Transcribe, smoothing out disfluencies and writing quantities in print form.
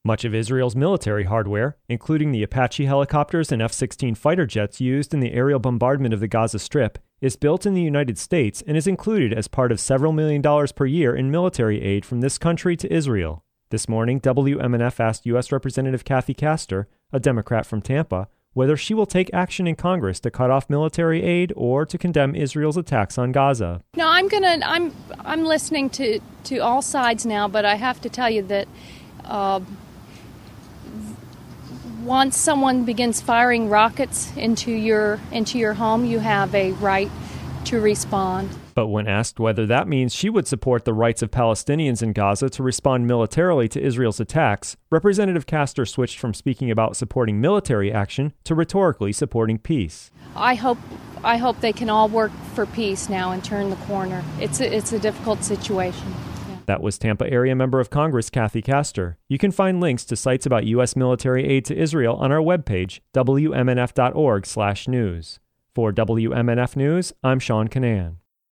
Much of Israel's military hardware, including the Apache helicopters and F-16 fighter jets used in the aerial bombardment of the Gaza Strip, is built in the United States and is included as part of several $1 million per year in military aid from this country to Israel. This morning, WMNF asked U.S. Representative Kathy Castor, a Democrat from Tampa, whether she will take action in Congress to cut off military aid or to condemn Israel's attacks on Gaza. No, I'm listening to all sides now, but I have to tell you that once someone begins firing rockets into your home, you have a right to respond. But when asked whether that means she would support the rights of Palestinians in Gaza to respond militarily to Israel's attacks, Representative Castor switched from speaking about supporting military action to rhetorically supporting peace. I hope they can all work for peace now and turn the corner. It's a difficult situation. Yeah. That was Tampa area member of Congress Kathy Castor. You can find links to sites about U.S. military aid to Israel on our webpage, wmnf.org/news. For WMNF News, I'm Sean Canan.